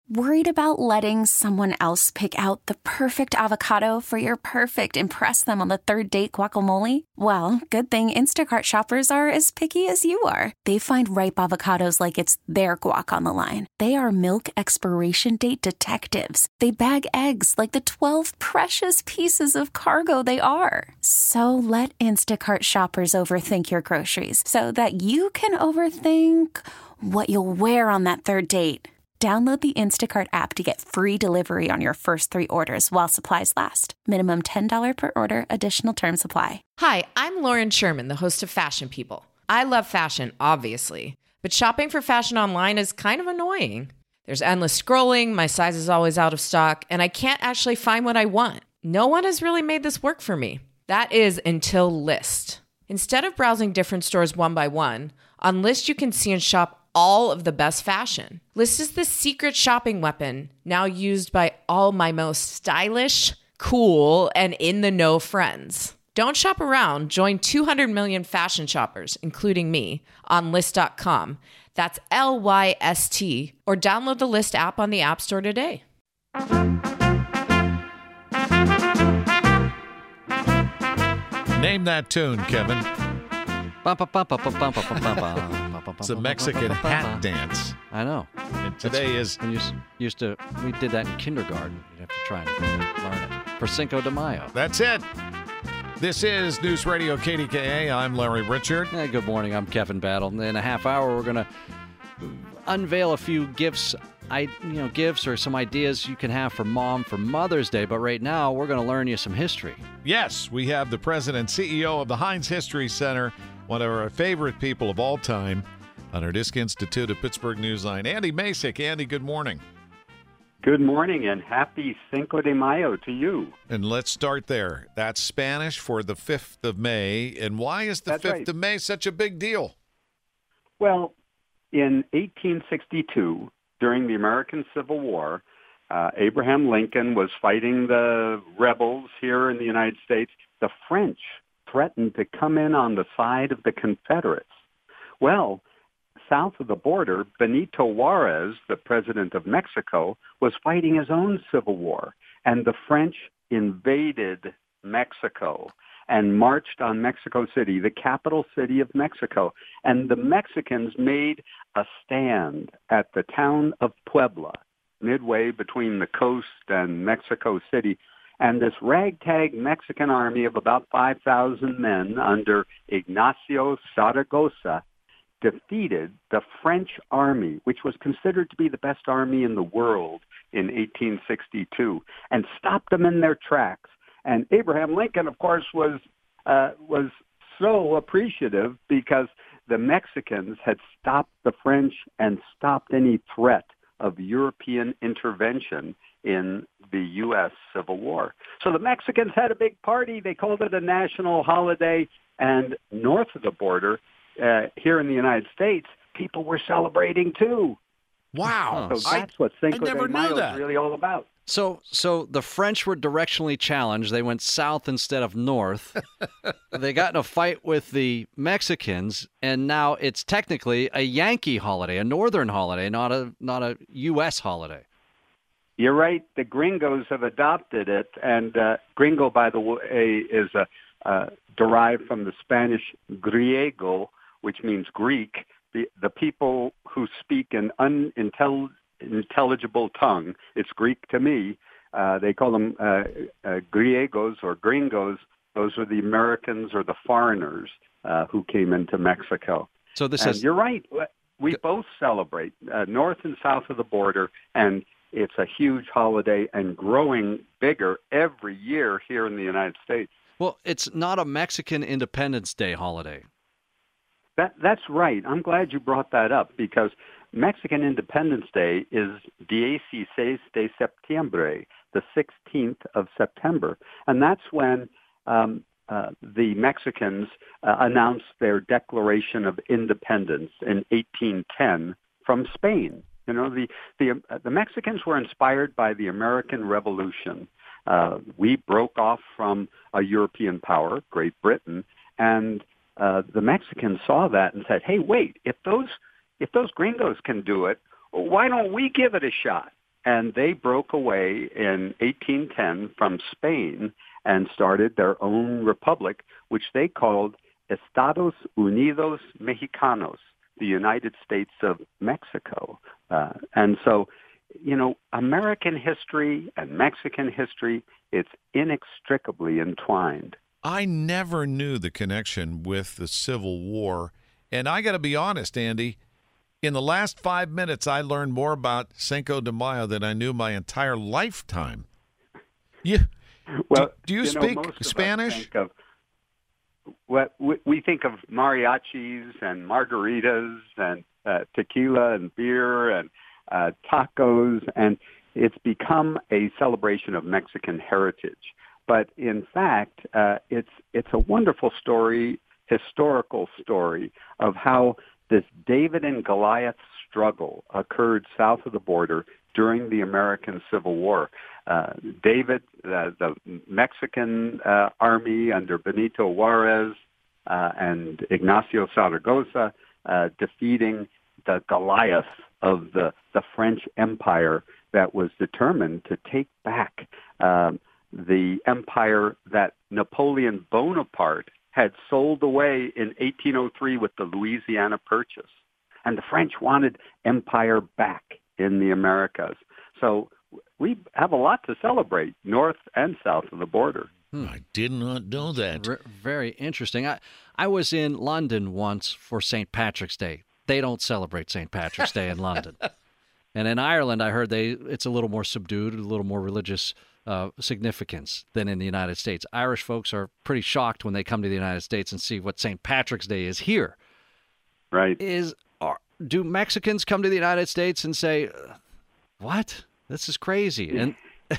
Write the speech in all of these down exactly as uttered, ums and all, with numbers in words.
Worried about letting someone else pick out the perfect avocado for your perfect impress them on the third date guacamole? Well, good thing Instacart shoppers are as picky as you are. They find ripe avocados like it's their guac on the line. They are milk expiration date detectives. They bag eggs like the twelve precious pieces of cargo they are. So let Instacart shoppers overthink your groceries so that you can overthink what you'll wear on that third date. Download the Instacart app to get free delivery on your first three orders while supplies last. Minimum ten dollars per order. Additional terms apply. Hi, I'm Lauren Sherman, the host of Fashion People. I love fashion, obviously, but shopping for fashion online is kind of annoying. There's endless scrolling, my size is always out of stock, and I can't actually find what I want. No one has really made this work for me. That is until Lyst. Instead of browsing different stores one by one, on Lyst you can see and shop all of the best fashion. Lyst is the secret shopping weapon now used by all my most stylish, cool, and in-the-know friends. Don't shop around. Join two hundred million fashion shoppers, including me, on Lyst dot com. That's L Y S T. Or download the Lyst app on the App Store today. Name that tune, Kevin. It's a Mexican hat dance. I know. And today is... We used, used to, we did that in kindergarten. You'd have to try and learn it. For Cinco de Mayo. That's it. This is News Radio K D K A. I'm Larry Richard. Hey, good morning. I'm Kevin Battle. In a half hour, we're going to unveil a few gifts, I, you know, gifts or some ideas you can have for Mom for Mother's Day. But right now, we're going to learn you some history. Yes, we have the president and C E O of the Heinz History Center, one of our favorite people of all time, on our Disc Institute of Pittsburgh Newsline, Andy Masek. Andy, good morning. Good morning and happy Cinco de Mayo to you. And let's start there. That's Spanish for the fifth of May. And why is the That's fifth right. of May such a big deal? Well, in eighteen sixty-two, during the American Civil War, uh, Abraham Lincoln was fighting the rebels here in the United States. The French threatened to come in on the side of the Confederates. Well, south of the border, Benito Juarez, the president of Mexico, was fighting his own civil war, and the French invaded Mexico and marched on Mexico City, the capital city of Mexico. And the Mexicans made a stand at the town of Puebla, midway between the coast and Mexico City. And this ragtag Mexican army of about five thousand men under Ignacio Zaragoza defeated the French army, which was considered to be the best army in the world in eighteen sixty-two, and stopped them in their tracks. And Abraham Lincoln, of course, was uh, was so appreciative because the Mexicans had stopped the French and stopped any threat of European intervention in the U S Civil War. So the Mexicans had a big party. They called it a national holiday. And north of the border, uh, here in the United States, people were celebrating too. Wow. So that's what Cinco I never de knew Mayo that. is really all about. So, so the French were directionally challenged. They went south instead of north. They got in a fight with the Mexicans, and now it's technically a Yankee holiday, a northern holiday, not a not a U S holiday. You're right. The gringos have adopted it, and uh, gringo, by the way, is a, uh, derived from the Spanish griego, which means Greek. The, the people who speak an unintelligible tongue, it's Greek to me. Uh, they call them uh, uh, griegos or gringos. Those are the Americans or the foreigners uh, who came into Mexico. So this and is you're right. We both celebrate uh, north and south of the border, and it's a huge holiday and growing bigger every year here in the United States. well, it's not a Mexican Independence Day holiday. That, that's right. I'm glad you brought that up because Mexican Independence Day is dieciséis de septiembre, the sixteenth of September. And that's when um, uh, the Mexicans uh, announced their Declaration of Independence in eighteen ten from Spain. You know, the, the, uh, the Mexicans were inspired by the American Revolution. Uh, we broke off from a European power, Great Britain, and Uh, the Mexicans saw that and said, hey, wait, if those if those gringos can do it, why don't we give it a shot? and they broke away in eighteen ten from Spain and started their own republic, which they called Estados Unidos Mexicanos, the United States of Mexico. Uh, and so, you know, American history and Mexican history, it's inextricably entwined. I never knew the connection with the Civil War. And I got to be honest, Andy, in the last five minutes, I learned more about Cinco de Mayo than I knew my entire lifetime. You, well, do, do you, you speak know, most Spanish? Of us think of, well, we, we think of mariachis and margaritas and uh, tequila and beer and uh, tacos, and it's become a celebration of Mexican heritage. But in fact, uh, it's it's a wonderful story, historical story of how this David and Goliath struggle occurred south of the border during the American Civil War. Uh, David, uh, the Mexican uh, army under Benito Juarez uh, and Ignacio Zaragoza, uh, defeating the Goliath of the, the French Empire that was determined to take back um, the empire that Napoleon Bonaparte had sold away in eighteen oh three with the Louisiana Purchase. And the French wanted empire back in the Americas. So we have a lot to celebrate, north and south of the border. Hmm. I did not know that. R- very interesting. I, I was in London once for Saint Patrick's Day. They don't celebrate Saint Patrick's Day in London. And in Ireland, I heard they it's a little more subdued, a little more religious uh, significance than in the United States. Irish folks are pretty shocked when they come to the United States and see what Saint Patrick's Day is here. Right. Is are, do Mexicans come to the United States and say, what? This is crazy. And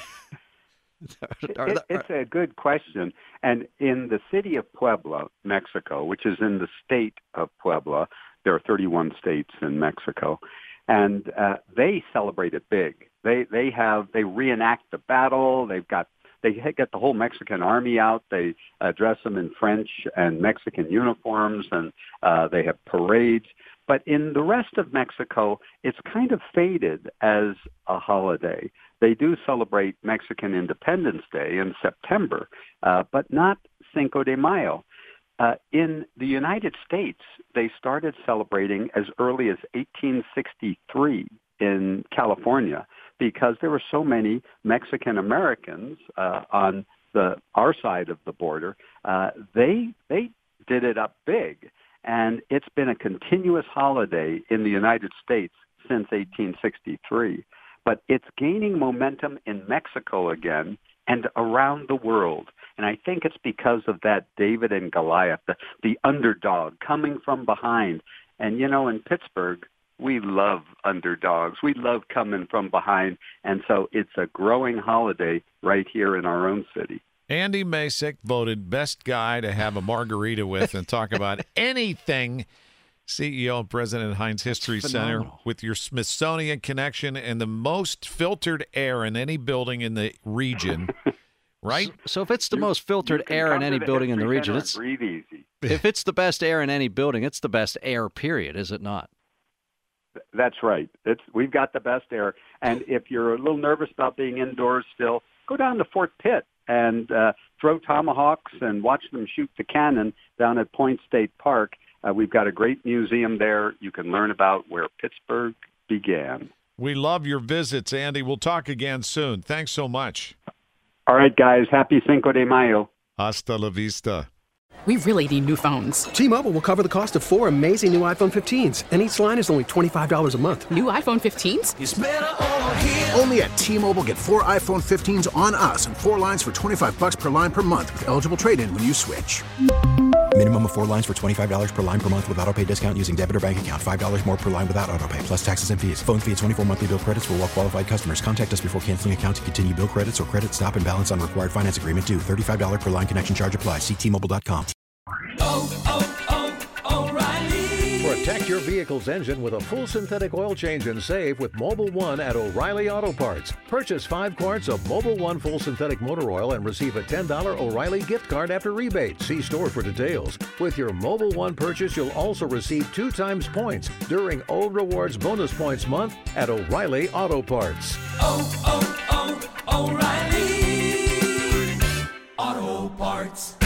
are, are, it, it's a good question. And in the city of Puebla, Mexico, which is in the state of Puebla, there are thirty-one states in Mexico, and uh, they celebrate it big. They they have they reenact the battle. They've got they get the whole Mexican army out. They uh, dress them in French and Mexican uniforms, and uh, they have parades. But in the rest of Mexico, it's kind of faded as a holiday. They do celebrate Mexican Independence Day in September, uh, but not Cinco de Mayo. Uh, in the United States, they started celebrating as early as eighteen sixty-three in California because there were so many Mexican Americans uh, on the our side of the border. Uh, they they did it up big. And it's been a continuous holiday in the United States since eighteen sixty-three. But it's gaining momentum in Mexico again and around the world. And I think it's because of that David and Goliath, the, the underdog coming from behind. And, you know, in Pittsburgh, we love underdogs. We love coming from behind. And so it's a growing holiday right here in our own city. Andy Masich voted best guy to have a margarita with and talk about anything. C E O and President of Heinz History Center with your Smithsonian connection and the most filtered air in any building in the region, right? So, so if it's the you, most filtered air in any building in the region, it's breathe easy. If it's the best air in any building, it's the best air, period, is it not? That's right. It's we've got the best air. And if you're a little nervous about being indoors still, go down to Fort Pitt and uh, throw tomahawks and watch them shoot the cannon down at Point State Park. Uh, we've got a great museum there. You can learn about where Pittsburgh began. We love your visits, Andy. We'll talk again soon. Thanks so much. All right, guys. Happy Cinco de Mayo. Hasta la vista. We really need new phones. T-Mobile will cover the cost of four amazing new iPhone fifteens, and each line is only twenty-five dollars a month. New iPhone fifteens? It's better over here. Only at T-Mobile, get four iPhone fifteens on us and four lines for twenty-five bucks per line per month with eligible trade-in when you switch. Minimum of four lines for twenty-five dollars per line per month with autopay discount using debit or bank account. five dollars more per line without autopay, plus taxes and fees. Phone fee at twenty-four monthly bill credits for well-qualified customers. Contact us before canceling account to continue bill credits or credit stop and balance on required finance agreement due. thirty-five dollars per line connection charge applies. See T Mobile dot com. Oh, oh, oh, O'Reilly. For a Protect your vehicle's engine with a full synthetic oil change and save with Mobil one at O'Reilly Auto Parts. Purchase five quarts of Mobil one full synthetic motor oil and receive a ten dollars O'Reilly gift card after rebate. See store for details. With your Mobil one purchase, you'll also receive two times points during O Rewards Bonus Points Month at O'Reilly Auto Parts. Oh, oh, oh, O'Reilly Auto Parts.